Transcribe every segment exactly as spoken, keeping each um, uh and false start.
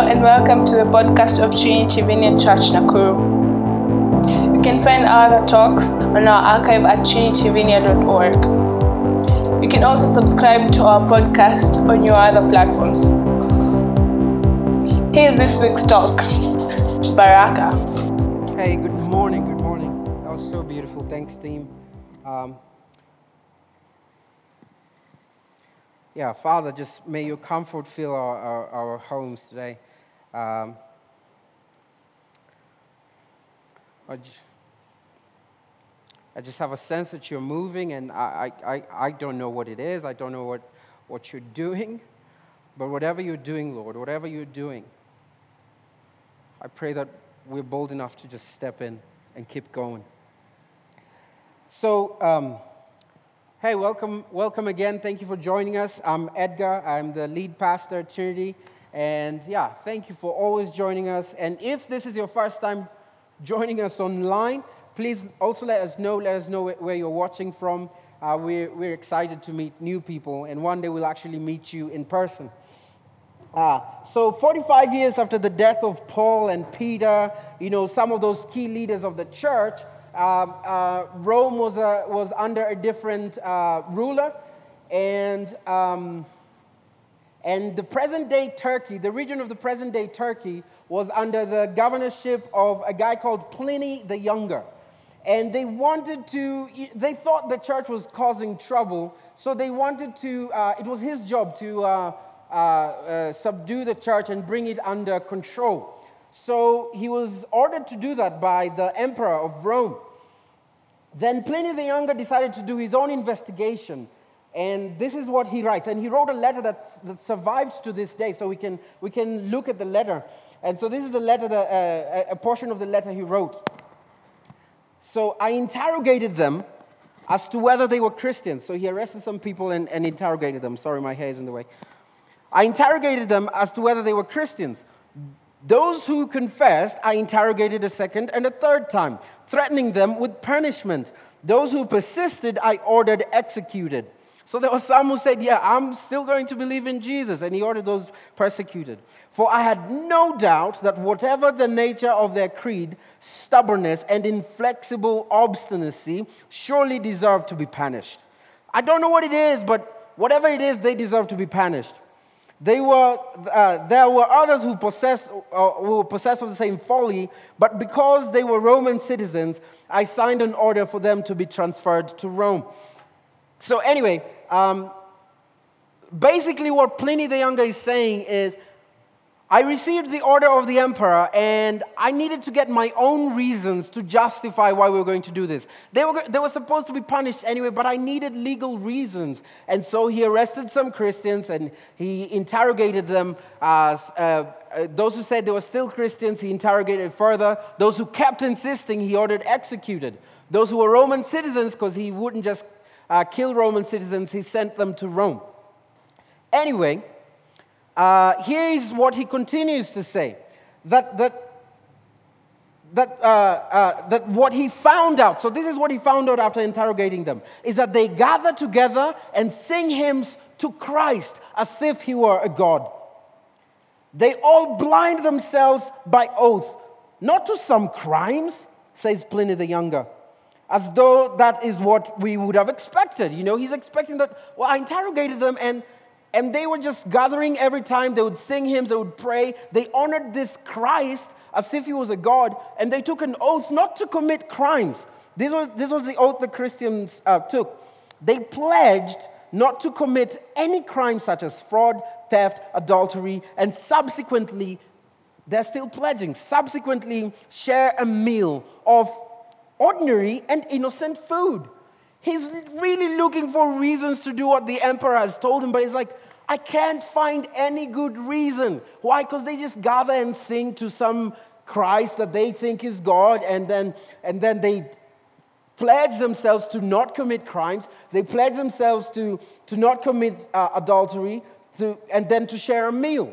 and welcome to the podcast of Trinity Vineyard Church, Nakuru. You can find our other talks on our archive at trinity vineyard dot org. You can also subscribe to our podcast on your other platforms. Here's this week's talk, Baraka. Hey, good morning, good morning. That was so beautiful. Thanks, team. Um, yeah, Father, just may your comfort fill our, our, our homes today. Um, I, just, I just have a sense that you're moving, and I, I, I don't know what it is. I don't know what, what you're doing. But whatever you're doing, Lord, whatever you're doing, I pray that we're bold enough to just step in and keep going. So, um, hey, welcome, welcome again. Thank you for joining us. I'm Edgar. I'm the lead pastor at Trinity. And yeah, thank you for always joining us. And if this is your first time joining us online, please also let us know. Let us know where you're watching from. Uh, we're, we're excited to meet new people. And one day we'll actually meet you in person. Uh, so forty-five years after the death of Paul and Peter, you know, some of those key leaders of the church, um, uh, Rome was, a, was under a different uh, ruler. And, um, and the present-day Turkey, the region of the present-day Turkey, was under the governorship of a guy called Pliny the Younger. And they wanted to, they thought the church was causing trouble, so they wanted to, uh, it was his job to uh, uh, uh, subdue the church and bring it under control. So he was ordered to do that by the emperor of Rome. Then Pliny the Younger decided to do his own investigation. And this is what he writes. And he wrote a letter that's, that survived to this day, so we can, we can look at the letter. And so this is a letter, that, uh, a portion of the letter he wrote. So I interrogated them as to whether they were Christians. So he arrested some people and, and interrogated them. Sorry, my hair is in the way. I interrogated them as to whether they were Christians. Those who confessed, I interrogated a second and a third time, threatening them with punishment. Those who persisted, I ordered executed. So there were some who said, yeah, I'm still going to believe in Jesus, and he ordered those persecuted. For I had no doubt that whatever the nature of their creed, stubbornness and inflexible obstinacy surely deserve to be punished. I don't know what it is, but whatever it is, they deserve to be punished. They were, uh, there were others who possessed, uh, who were possessed of the same folly, but because they were Roman citizens, I signed an order for them to be transferred to Rome. So anyway, um, basically what Pliny the Younger is saying is, I received the order of the emperor, and I needed to get my own reasons to justify why we were going to do this. They were, they were supposed to be punished anyway, but I needed legal reasons. And so he arrested some Christians, and he interrogated them. As, uh, uh, those who said they were still Christians, he interrogated further. Those who kept insisting, he ordered executed. Those who were Roman citizens, because he wouldn't just uh, kill Roman citizens, he sent them to Rome. Anyway, Uh, here is what he continues to say, that that that uh, uh, that what he found out. So this is what he found out after interrogating them: is that they gather together and sing hymns to Christ as if he were a god. They all blind themselves by oath, not to some crimes, says Pliny the Younger, as though that is what we would have expected. You know, he's expecting that. Well, I interrogated them and. And they were just gathering every time. They would sing hymns, they would pray. They honored this Christ as if he was a god. And they took an oath not to commit crimes. This was, this was the oath the Christians uh, took. They pledged not to commit any crime such as fraud, theft, adultery, and subsequently, they're still pledging, subsequently share a meal of ordinary and innocent food. He's really looking for reasons to do what the emperor has told him, but he's like, I can't find any good reason. Why? Because they just gather and sing to some Christ that they think is God, and then, and then they pledge themselves to not commit crimes. They pledge themselves to, to not commit uh, adultery, to, and then to share a meal.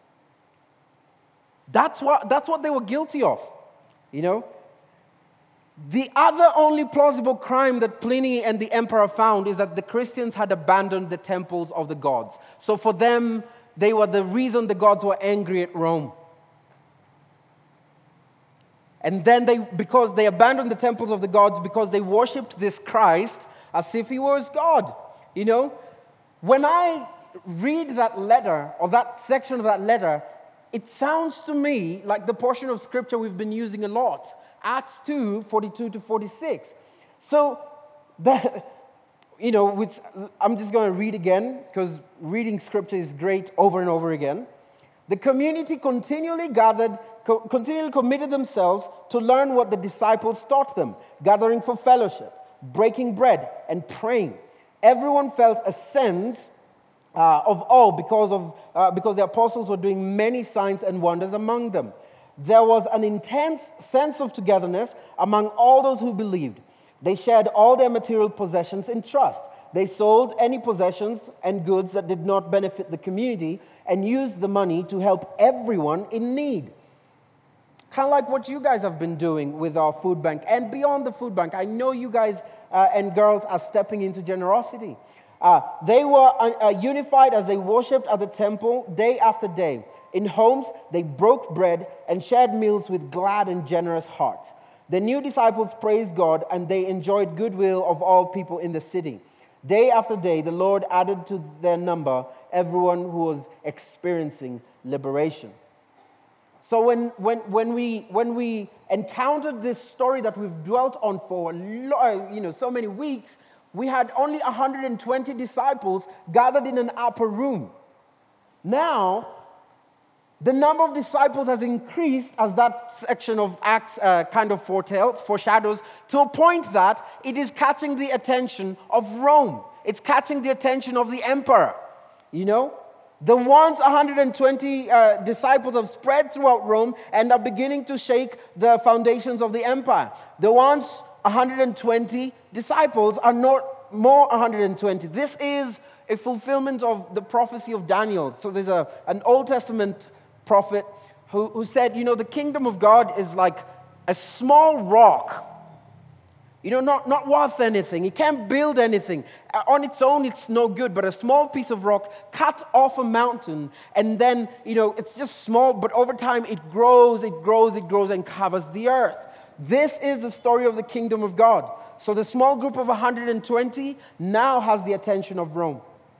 That's what, that's what they were guilty of, you know? The other only plausible crime that Pliny and the emperor found is that the Christians had abandoned the temples of the gods. So for them, they were the reason the gods were angry at Rome. And then they, because they abandoned the temples of the gods, because they worshipped this Christ as if he was God. You know, when I read that letter, or that section of that letter, it sounds to me like the portion of scripture we've been using a lot. Acts two, forty-two to forty-six. So, the, you know, which I'm just going to read again, because reading scripture is great over and over again. The community continually gathered, co- continually committed themselves to learn what the disciples taught them, gathering for fellowship, breaking bread, and praying. Everyone felt a sense uh, of awe because of uh, because the apostles were doing many signs and wonders among them. There was an intense sense of togetherness among all those who believed. They shared all their material possessions in trust. They sold any possessions and goods that did not benefit the community and used the money to help everyone in need. Kind of like what you guys have been doing with our food bank and beyond the food bank. I know you guys uh, and girls are stepping into generosity. Uh, they were uh, unified as they worshipped at the temple day after day. In homes, they broke bread and shared meals with glad and generous hearts. The new disciples praised God, and they enjoyed goodwill of all people in the city. Day after day, the Lord added to their number everyone who was experiencing liberation. So when, when, when, we, when we encountered this story that we've dwelt on for you know, so many weeks, we had only one hundred twenty disciples gathered in an upper room. Now, the number of disciples has increased, as that section of Acts uh, kind of foretells, foreshadows, to a point that it is catching the attention of Rome. It's catching the attention of the emperor. You know? The ones one hundred twenty uh, disciples have spread throughout Rome and are beginning to shake the foundations of the empire. The ones one hundred twenty disciples are not more one hundred twenty. This is a fulfillment of the prophecy of Daniel. So there's a, an Old Testament prophet who, who said, you know, the kingdom of God is like a small rock. You know, not, not worth anything. It can't build anything. Uh, on its own, it's no good. But a small piece of rock cut off a mountain, and then, you know, it's just small, but over time it grows, it grows, it grows, and covers the earth. This is the story of the kingdom of God. So the small group of one hundred twenty now has the attention of Rome.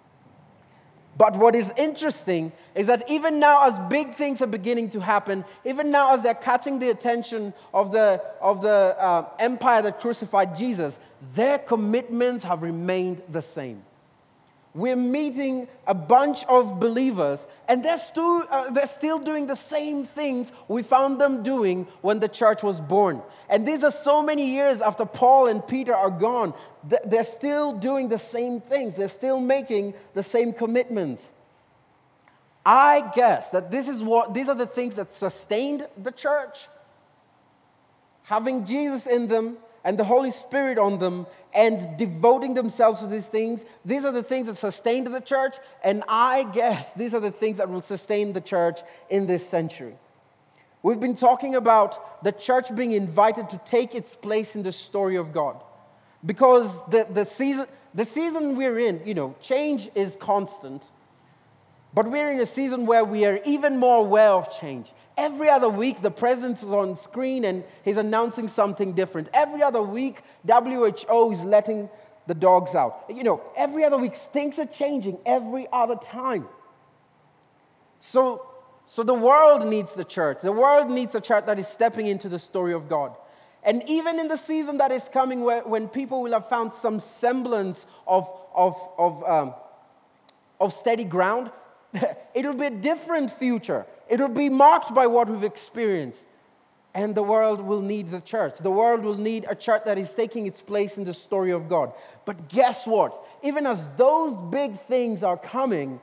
But what is interesting is that even now, as big things are beginning to happen, even now as they're catching the attention of the, of the uh, empire that crucified Jesus, their commitments have remained the same. We're meeting a bunch of believers, and they're still, uh, they're still doing the same things we found them doing when the church was born. And these are so many years after Paul and Peter are gone. They're still doing the same things. They're still making the same commitments. I guess that this is what these are the things that sustained the church. Having Jesus in them and the Holy Spirit on them and devoting themselves to these things, these are the things that sustained the church, and I guess these are the things that will sustain the church in this century. We've been talking about the church being invited to take its place in the story of God. Because the, the season the season we're in, you know, change is constant. But we're in a season where we are even more aware of change. Every other week, the president is on screen and he's announcing something different. Every other week, W H O is letting the dogs out. You know, every other week, things are changing every other time. So, so the world needs the church. The world needs a church that is stepping into the story of God. And even in the season that is coming, where, when people will have found some semblance of, of, of, um, of steady ground, it'll be a different future. It'll be marked by what we've experienced. And the world will need the church. The world will need a church that is taking its place in the story of God. But guess what? Even as those big things are coming,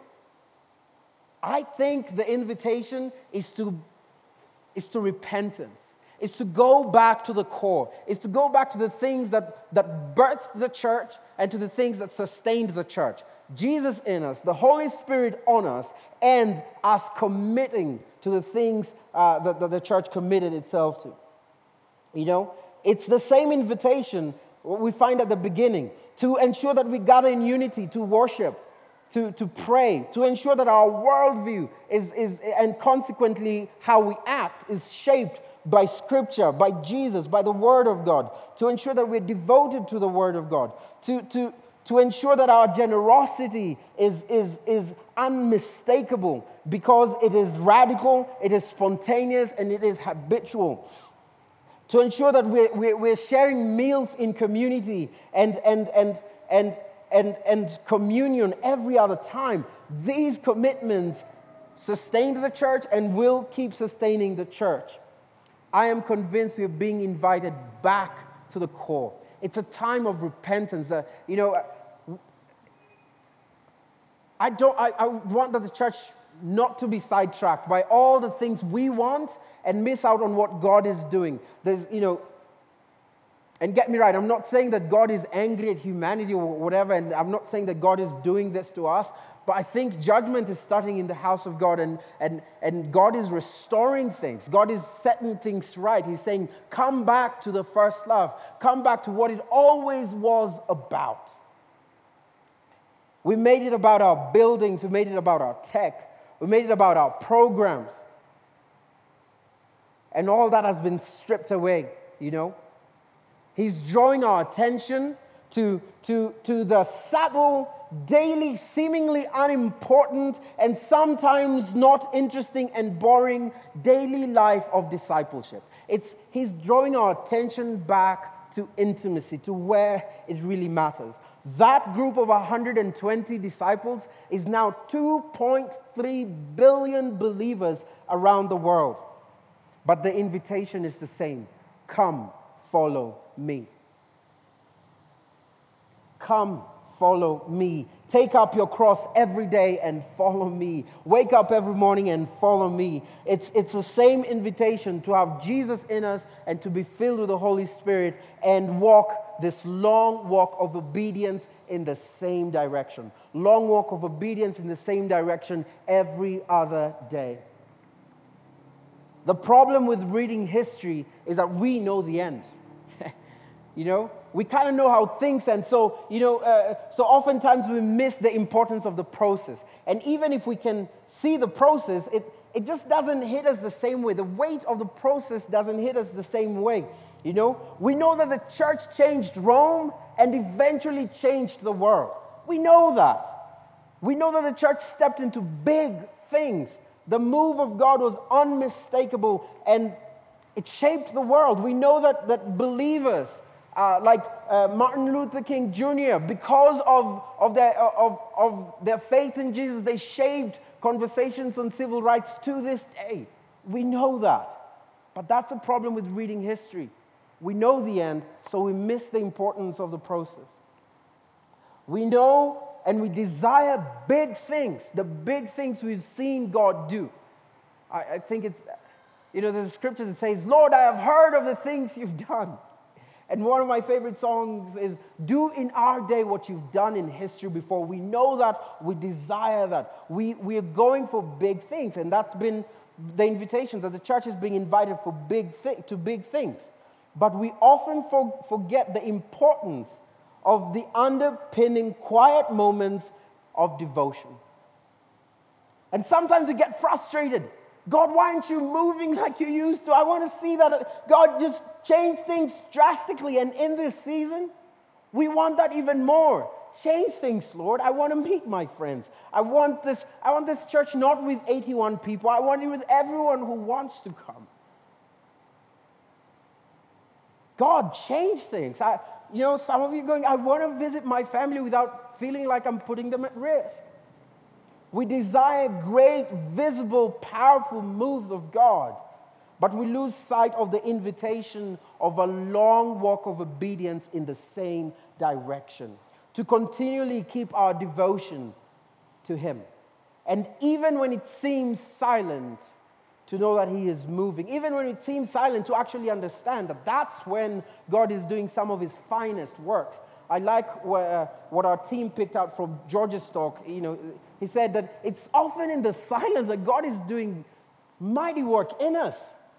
I think the invitation is to, is to repentance. Is to go back to the core. Is to go back to the things that, that birthed the church and to the things that sustained the church. Jesus in us, the Holy Spirit on us, and us committing to the things uh, that, that the church committed itself to. You know, it's the same invitation we find at the beginning, to ensure that we gather in unity, to worship, to, to pray, to ensure that our worldview is, is, and consequently how we act, is shaped by Scripture, by Jesus, by the Word of God, to ensure that we're devoted to the Word of God, to, to, to ensure that our generosity is, is, is unmistakable because it is radical, it is spontaneous, and it is habitual. To ensure that we're, we're, we're sharing meals in community and, and, and, and, and, and communion every other time. These commitments sustain the church and will keep sustaining the church. I am convinced we're being invited back to the core. It's a time of repentance. Uh, you know, I don't. I, I want that the church not to be sidetracked by all the things we want and miss out on what God is doing. There's, you know, and get me right, I'm not saying that God is angry at humanity or whatever, and I'm not saying that God is doing this to us, but I think judgment is starting in the house of God, and, and, and God is restoring things. God is setting things right. He's saying, come back to the first love. Come back to what it always was about. We made it about our buildings. We made it about our tech. We made it about our programs. And all that has been stripped away, you know. He's drawing our attention to, to, to the subtle, daily, seemingly unimportant, and sometimes not interesting and boring daily life of discipleship. It's, he's drawing our attention back to intimacy, to where it really matters. That group of one hundred twenty disciples is now two point three billion believers around the world. But the invitation is the same. Come, follow me. Come, follow me. Take up your cross every day and follow me. Wake up every morning and follow me. It's, it's the same invitation to have Jesus in us and to be filled with the Holy Spirit and walk this long walk of obedience in the same direction. Long walk of obedience in the same direction every other day. The problem with reading history is that we know the end. You know, we kind of know how things end. So, you know, uh, so oftentimes we miss the importance of the process. And even if we can see the process, it, it just doesn't hit us the same way. The weight of the process doesn't hit us the same way. You know, we know that the church changed Rome and eventually changed the world. We know that. We know that the church stepped into big things. The move of God was unmistakable and it shaped the world. We know that, that believers Uh, like uh, Martin Luther King Junior, because of, of, their, of, of their faith in Jesus, they shaped conversations on civil rights to this day. We know that. But that's a problem with reading history. We know the end, so we miss the importance of the process. We know and we desire big things, the big things we've seen God do. I, I think it's, you know, there's a scripture that says, Lord, I have heard of the things you've done. And one of my favorite songs is, do in our day what you've done in history before. We know that, we desire that. We, we are going for big things, and that's been the invitation, that the church is being invited for big thi- to big things. But we often for, forget the importance of the underpinning quiet moments of devotion. And sometimes we get frustrated. God, why aren't you moving like you used to? I want to see that. God, just change things drastically. And in this season, we want that even more. Change things, Lord. I want to meet my friends. I want this, I want this church not with eighty-one people. I want it with everyone who wants to come. God, change things. I, you know, some of you are going, I want to visit my family without feeling like I'm putting them at risk. We desire great, visible, powerful moves of God, but we lose sight of the invitation of a long walk of obedience in the same direction, to continually keep our devotion to Him. And even when it seems silent, to know that He is moving. Even when it seems silent, to actually understand that that's when God is doing some of His finest works. I like what, uh, what our team picked out from George's talk. You know, he said that it's often in the silence that God is doing mighty work in us.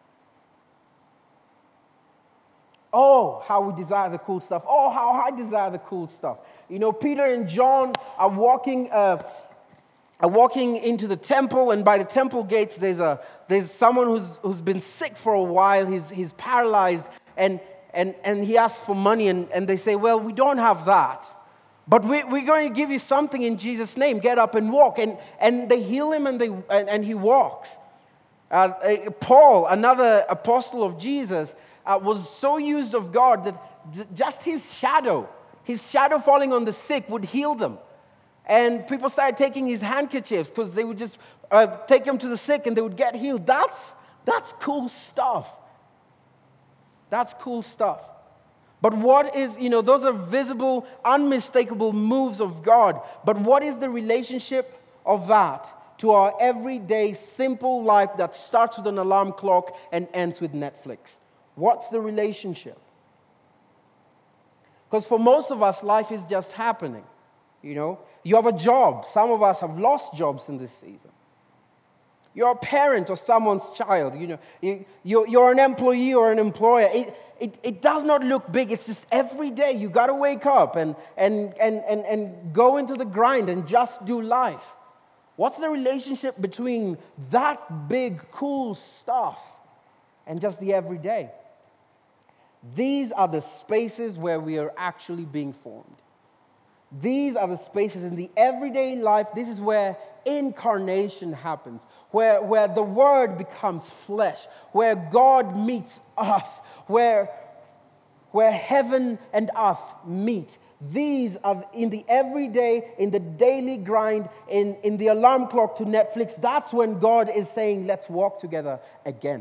Oh, how we desire the cool stuff. Oh, how I desire the cool stuff. You know, Peter and John are walking uh, are walking into the temple, and by the temple gates, there's a there's someone who's who's been sick for a while. He's he's paralyzed, and and and he asks for money, and, and they say, well, we don't have that, but we, we're going to give you something in Jesus' name. Get up and walk, and and they heal him, and they and, and he walks. Uh, uh, Paul, another apostle of Jesus, uh, was so used of God that th- just his shadow, his shadow falling on the sick would heal them. And people started taking his handkerchiefs because they would just uh, take him to the sick and they would get healed. That's, that's cool stuff. That's cool stuff. But what is, you know, those are visible, unmistakable moves of God. But what is the relationship of that to our everyday, simple life that starts with an alarm clock and ends with Netflix? What's the relationship? Because for most of us, life is just happening. You know, you have a job. Some of us have lost jobs in this season. You're a parent or someone's child. You know, you, you're, you're an employee or an employer. It, it, it does not look big. It's just every day you got to wake up and, and, and, and, and go into the grind and just do life. What's the relationship between that big, cool stuff and just the everyday? These are the spaces where we are actually being formed. These are the spaces in the everyday life. This is where incarnation happens, where, where the Word becomes flesh, where God meets us, where, where heaven and earth meet. These are in the everyday, in the daily grind, in, in the alarm clock to Netflix. That's when God is saying, let's walk together again.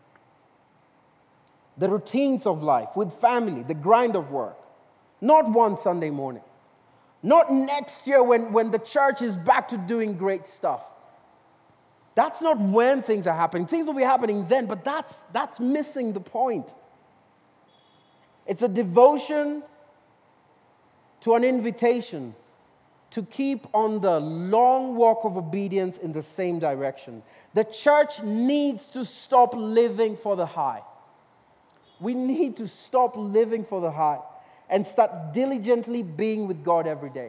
The routines of life with family, the grind of work. Not one Sunday morning. Not next year when, when the church is back to doing great stuff. That's not when things are happening. Things will be happening then, but that's, that's missing the point. It's a devotion to an invitation to keep on the long walk of obedience in the same direction. The church needs to stop living for the high. We need to stop living for the high and start diligently being with God every day.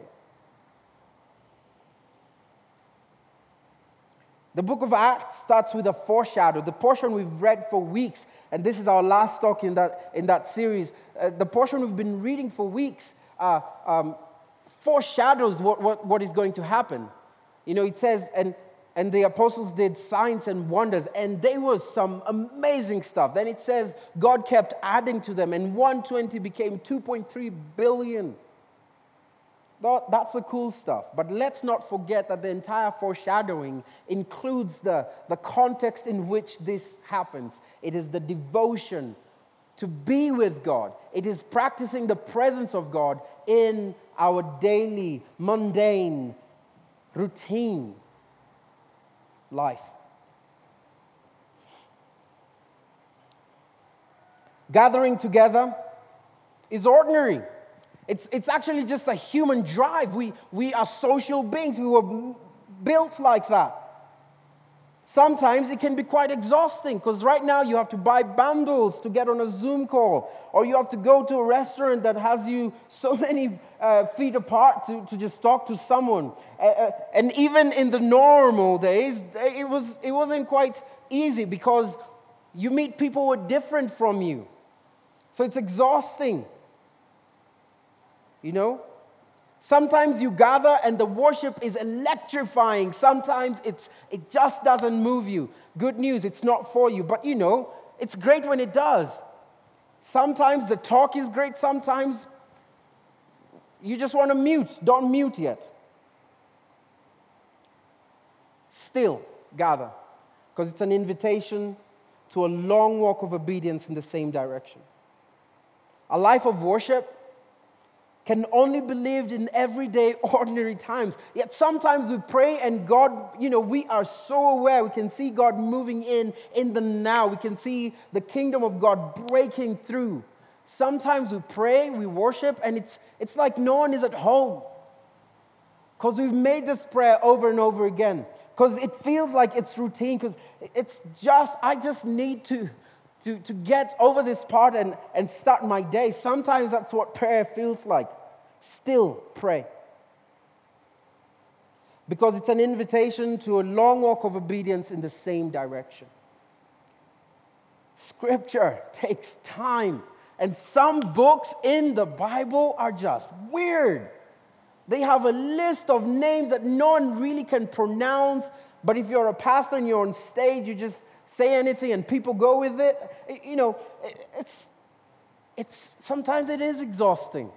The book of Acts starts with a foreshadow, the portion we've read for weeks, and this is our last talk in that, in that series. Uh, the portion we've been reading for weeks uh, um, foreshadows what, what, what is going to happen. You know, it says, and And the apostles did signs and wonders, and there was some amazing stuff. Then it says God kept adding to them, and one hundred twenty became two point three billion. That's the cool stuff. But let's not forget that the entire foreshadowing includes the, the context in which this happens. It is the devotion to be with God. It is practicing the presence of God in our daily, mundane, routine life. Gathering together is ordinary. It's, it's actually just a human drive. We, we are social beings. We were built like that. Sometimes it can be quite exhausting because right now you have to buy bundles to get on a Zoom call, or you have to go to a restaurant that has you so many uh, feet apart to, to just talk to someone. Uh, uh, and even in the normal days, it, was, it wasn't quite easy because you meet people who are different from you. So it's exhausting. You know? Sometimes you gather and the worship is electrifying. Sometimes it's, it just doesn't move you. Good news, it's not for you. But you know, it's great when it does. Sometimes the talk is great. Sometimes you just want to mute. Don't mute yet. Still gather, because it's an invitation to a long walk of obedience in the same direction. A life of worship can only be lived in everyday, ordinary times. Yet sometimes we pray and God, you know, we are so aware. We can see God moving in, in the now. We can see the kingdom of God breaking through. Sometimes we pray, we worship, and it's, it's like no one is at home. Because we've made this prayer over and over again. Because it feels like it's routine. Because it's just, I just need to, to, to get over this part and, and start my day. Sometimes that's what prayer feels like. Still pray. because it's an invitation to a long walk of obedience in the same direction. Scripture takes time, and some books in the Bible are just weird. They have a list of names that no one really can pronounce, but if you're a pastor and you're on stage, you just say anything and people go with it. You know, it's, it's sometimes it is exhausting.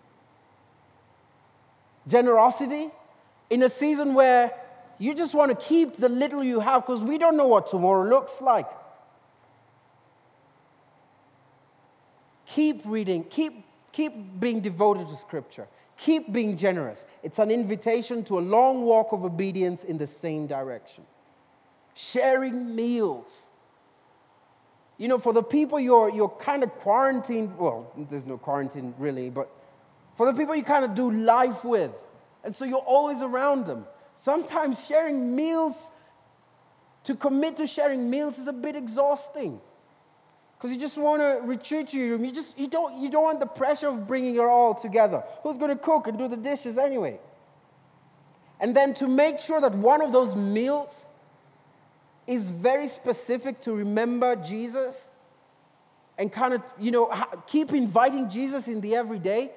Generosity, in a season where you just want to keep the little you have because we don't know what tomorrow looks like. Keep reading, keep, keep being devoted to Scripture. Keep being generous. It's an invitation to a long walk of obedience in the same direction. Sharing meals. You know, for the people you're, you're kind of quarantined, well, there's no quarantine really, but for the people you kind of do life with, and so you're always around them. Sometimes sharing meals, to commit to sharing meals is a bit exhausting. Because you just want to retreat to your room. You just you don't you don't want the pressure of bringing it all together. Who's going to cook and do the dishes anyway? And then to make sure that one of those meals is very specific to remember Jesus and kind of, you know, keep inviting Jesus in the everyday.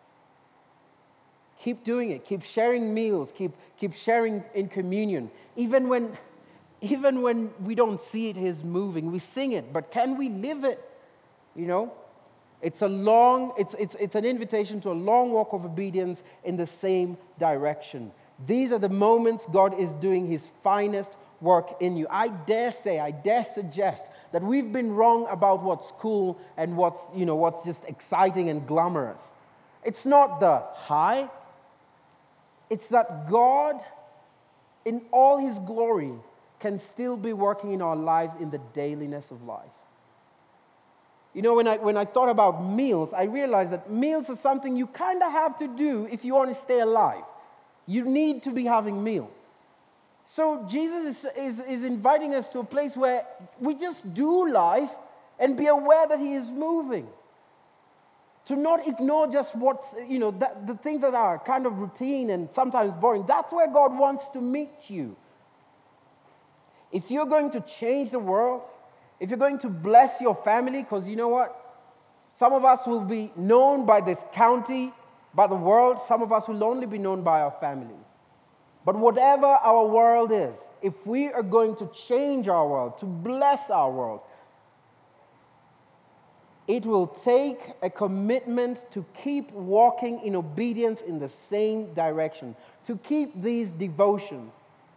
Keep doing it. Keep sharing meals. Keep keep sharing in communion. Even when Even when we don't see it is moving, we sing it, but can we live it? You know? It's a long, it's, it's, it's an invitation to a long walk of obedience in the same direction. These are the moments God is doing his finest work in you. I dare say, I dare suggest that we've been wrong about what's cool and what's, you know, what's just exciting and glamorous. It's not the high. It's that God, in all his glory, can still be working in our lives in the dailiness of life. You know, when I when I thought about meals, I realized that meals are something you kind of have to do if you want to stay alive. You need to be having meals. So Jesus is, is, is inviting us to a place where we just do life and be aware that he is moving. To not ignore just what's, you know, that, the things that are kind of routine and sometimes boring. That's where God wants to meet you. If you're going to change the world, if you're going to bless your family, because you know what? Some of us will be known by this county, by the world. Some of us will only be known by our families. But whatever our world is, if we are going to change our world, to bless our world, it will take a commitment to keep walking in obedience in the same direction, to keep these devotions.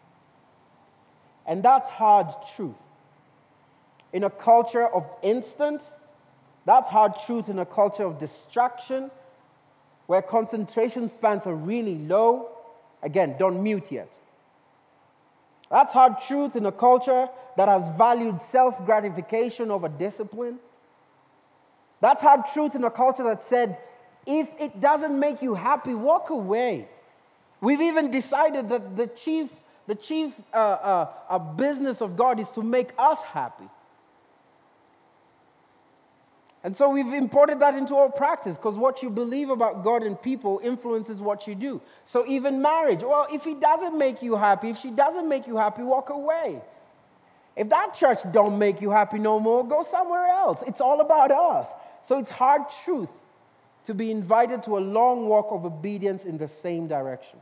And that's hard truth. In a culture of instant, that's hard truth in a culture of distraction, where concentration spans are really low. Again, don't mute yet. That's hard truth in a culture that has valued self-gratification over discipline. That's hard truth in a culture that said, if it doesn't make you happy, walk away. We've even decided that the chief The chief uh, uh, uh, business of God is to make us happy. And so we've imported that into our practice because what you believe about God and people influences what you do. So even marriage, well, if he doesn't make you happy, if she doesn't make you happy, walk away. If that church don't make you happy no more, go somewhere else. It's all about us. So it's hard truth to be invited to a long walk of obedience in the same direction.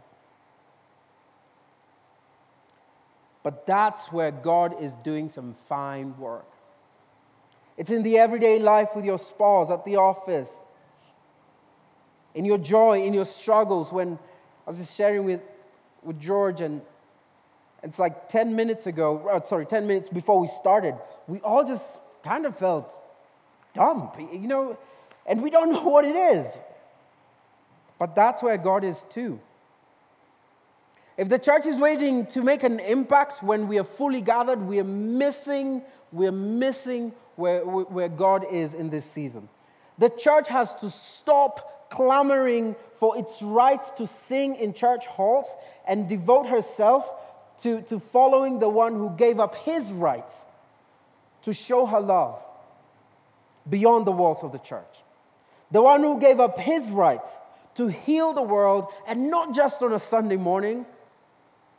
But that's where God is doing some fine work. It's in the everyday life with your spouse, at the office, in your joy, in your struggles. When I was just sharing with, with George, and it's like ten minutes ago, sorry, ten minutes before we started, we all just kind of felt dumb, you know, and we don't know what it is. But that's where God is too. If the church is waiting to make an impact when we are fully gathered, we are missing, we are missing where, where God is in this season. The church has to stop clamoring for its right to sing in church halls and devote herself to, to following the one who gave up his rights to show her love beyond the walls of the church. The one who gave up his rights to heal the world, and not just on a Sunday morning,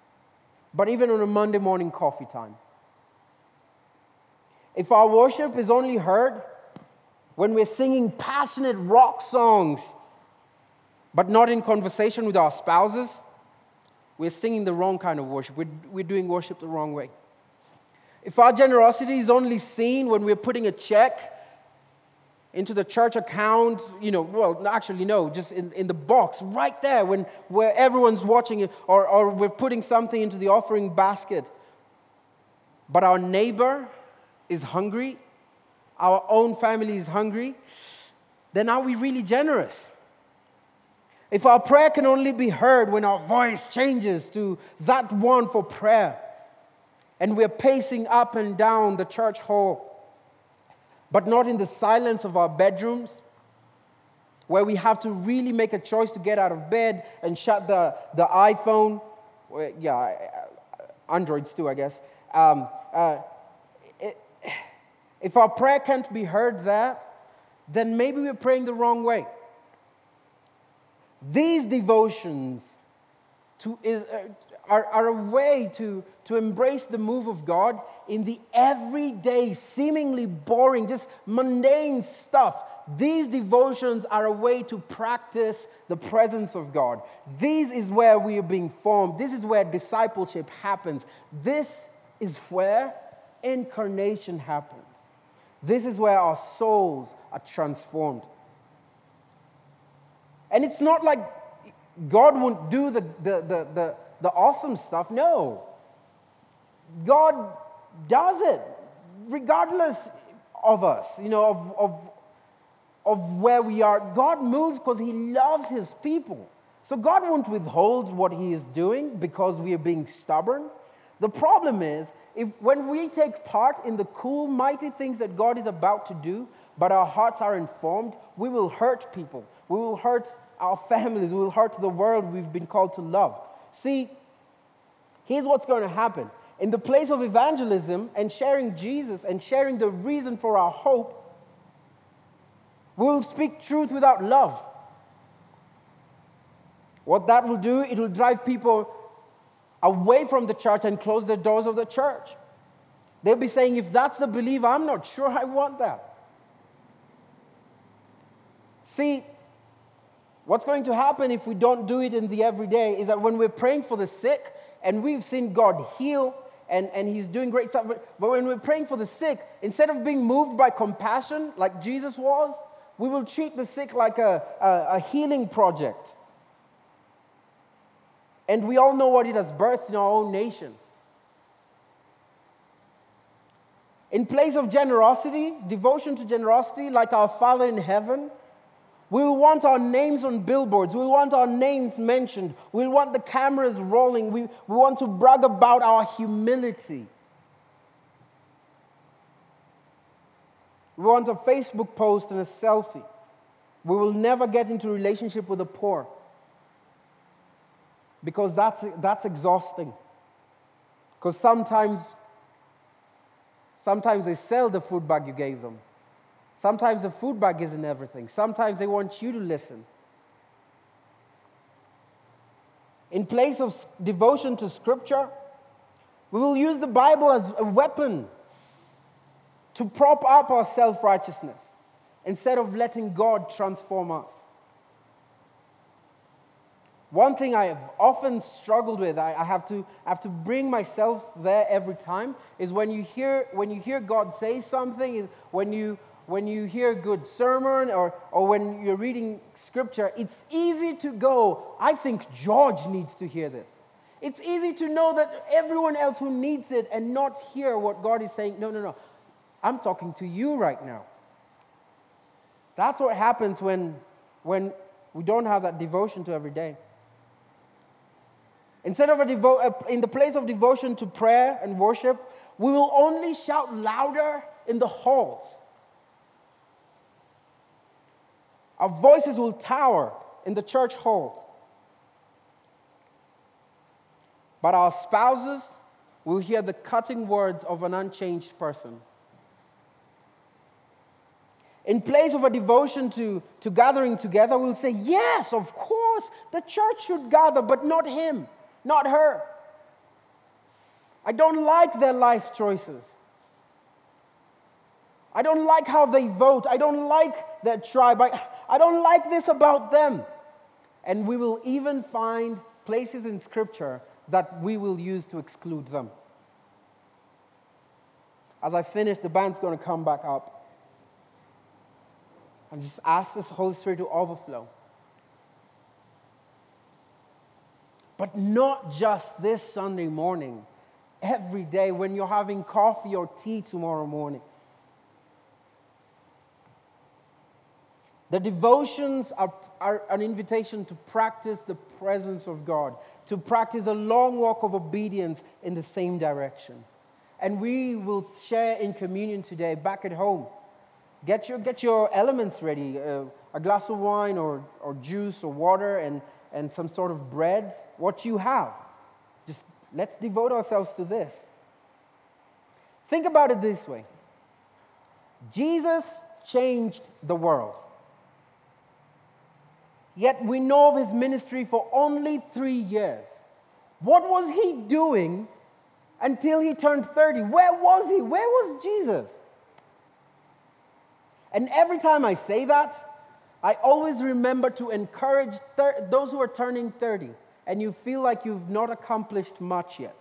but even on a Monday morning coffee time. If our worship is only heard when we're singing passionate rock songs, but not in conversation with our spouses, we're singing the wrong kind of worship. We're, we're doing worship the wrong way. If our generosity is only seen when we're putting a check into the church account, you know, well, actually, no, just in, in the box right there when where everyone's watching it, or, or we're putting something into the offering basket, but our neighbor is hungry, our own family is hungry, then are we really generous? If our prayer can only be heard when our voice changes to that one for prayer, and we're pacing up and down the church hall, but not in the silence of our bedrooms, where we have to really make a choice to get out of bed and shut the, the iPhone, well, yeah, Androids too, I guess. Um, uh, it, if our prayer can't be heard there, then maybe we're praying the wrong way. These devotions to, is, uh, are, are a way to, to embrace the move of God in the everyday, seemingly boring, just mundane stuff. These devotions are a way to practice the presence of God. This is where we are being formed. This is where discipleship happens. This is where incarnation happens. This is where our souls are transformed. And it's not like God won't do the, the, the, the, the awesome stuff. No. God does it regardless of us, you know, of, of, of where we are. God moves because He loves His people. So God won't withhold what He is doing because we are being stubborn. The problem is, if when we take part in the cool, mighty things that God is about to do, but our hearts are informed, we will hurt people. We will hurt our families. We will hurt the world we've been called to love. See, here's what's going to happen. In the place of evangelism and sharing Jesus and sharing the reason for our hope, we will speak truth without love. What that will do, it will drive people away from the church and close the doors of the church. They'll be saying, if that's the belief, I'm not sure I want that. See, what's going to happen if we don't do it in the everyday is that when we're praying for the sick, and we've seen God heal, and, and He's doing great stuff, but, but when we're praying for the sick, instead of being moved by compassion like Jesus was, we will treat the sick like a, a, a healing project. And we all know what it has birthed in our own nation. In place of generosity, devotion to generosity, like our Father in heaven, we'll want our names on billboards. We'll want our names mentioned. We'll want the cameras rolling. We, we want to brag about our humility. We want a Facebook post and a selfie. We will never get into a relationship with the poor, because that's, that's exhausting. Because sometimes, sometimes they sell the food bag you gave them. Sometimes the food bag isn't everything. Sometimes they want you to listen. In place of devotion to Scripture, we will use the Bible as a weapon to prop up our self-righteousness instead of letting God transform us. One thing I have often struggled with, I, I have to I have to bring myself there every time, is when you hear when you hear God say something, when you when you hear a good sermon, or or when you're reading Scripture, it's easy to go, I think George needs to hear this. It's easy to know that everyone else who needs it and not hear what God is saying, no, no, no, I'm talking to you right now. That's what happens when when we don't have that devotion to every day. Instead of a devo- in the place of devotion to prayer and worship, we will only shout louder in the halls. Our voices will tower in the church halls. But our spouses will hear the cutting words of an unchanged person. In place of a devotion to, to gathering together, we'll say, yes, of course, the church should gather, but not him. Not her. I don't like their life choices. I don't like how they vote. I don't like their tribe. I, I don't like this about them. And we will even find places in Scripture that we will use to exclude them. As I finish, the band's going to come back up. And just ask this Holy Spirit to overflow. But not just this Sunday morning. Every day when you're having coffee or tea tomorrow morning. The devotions are, are an invitation to practice the presence of God, to practice a long walk of obedience in the same direction. And we will share in communion today back at home. Get your, get your elements ready, uh, a glass of wine or, or juice or water and, and some sort of bread, what you have. Just let's devote ourselves to this. Think about it this way. Jesus changed the world. Yet we know of his ministry for only three years. What was he doing until he turned thirty? Where was he? Where was Jesus? And every time I say that, I always remember to encourage thir- those who are turning thirty and you feel like you've not accomplished much yet.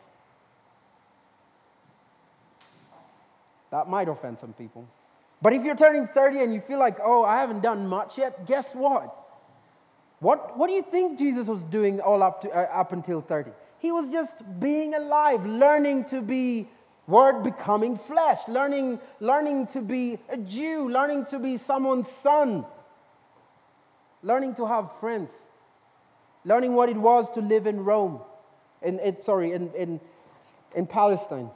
That might offend some people. But if you're turning thirty and you feel like, oh, I haven't done much yet, guess what? What, what do you think Jesus was doing all up, to, uh, up until thirty? He was just being alive, learning to be Word becoming flesh, learning, learning to be a Jew, learning to be someone's son, learning to have friends, learning what it was to live in Rome, in, in sorry, in, in, in Palestine.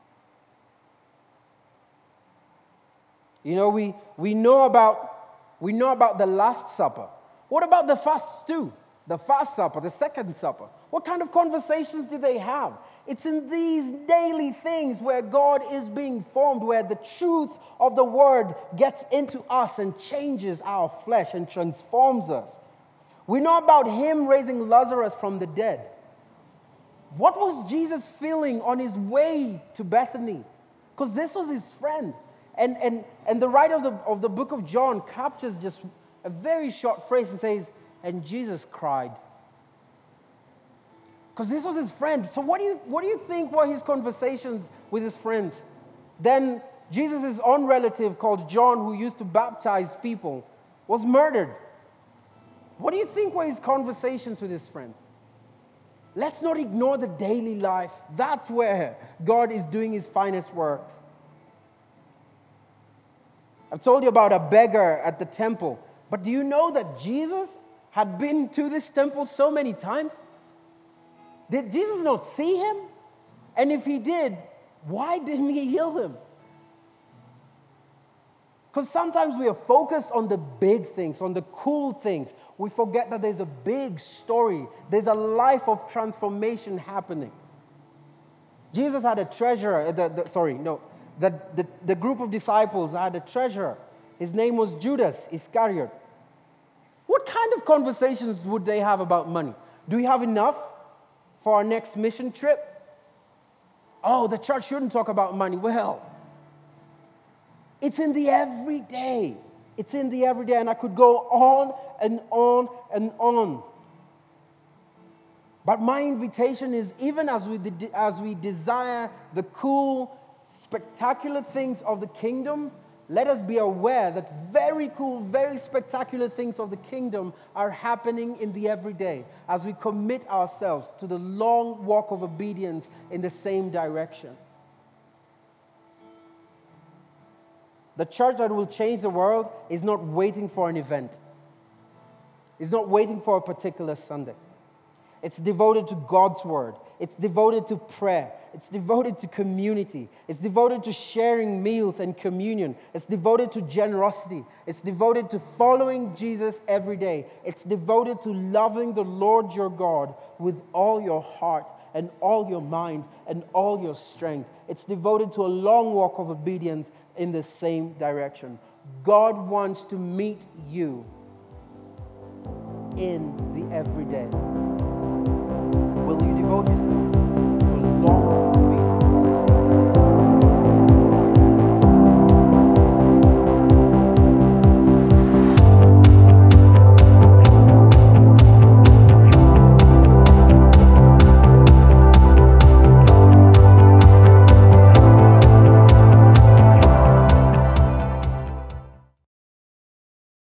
You know, we, we know about we know about the Last Supper. What about the first two? The first supper, the second supper. What kind of conversations did they have? It's in these daily things where God is being formed, where the truth of the word gets into us and changes our flesh and transforms us. We know about him raising Lazarus from the dead. What was Jesus feeling on his way to Bethany? Because this was his friend. And, and, and the writer of the, of the book of John captures just a very short phrase and says, and Jesus cried. Because this was his friend. So what do you what do you think were his conversations with his friends? Then Jesus' own relative called John, who used to baptize people, was murdered. What do you think were his conversations with his friends? Let's not ignore the daily life. That's where God is doing his finest works. I've told you about a beggar at the temple. But do you know that Jesus had been to this temple so many times? Did Jesus not see him? And if he did, why didn't he heal him? Because sometimes we are focused on the big things, on the cool things. We forget that there's a big story. There's a life of transformation happening. Jesus had a treasurer, the, the, sorry, no, the, the, the group of disciples had a treasurer. His name was Judas Iscariot. What kind of conversations would they have about money? Do we have enough for our next mission trip? Oh, the church shouldn't talk about money. Well, it's in the everyday. It's in the everyday, and I could go on and on and on. But my invitation is, even as we, de- as we desire the cool, spectacular things of the kingdom, let us be aware that very cool, very spectacular things of the kingdom are happening in the everyday as we commit ourselves to the long walk of obedience in the same direction. The church that will change the world is not waiting for an event. It's not waiting for a particular Sunday. It's devoted to God's word. It's devoted to prayer. It's devoted to community. It's devoted to sharing meals and communion. It's devoted to generosity. It's devoted to following Jesus every day. It's devoted to loving the Lord your God with all your heart and all your mind and all your strength. It's devoted to a long walk of obedience in the same direction. God wants to meet you in the everyday. Will you devote yourself?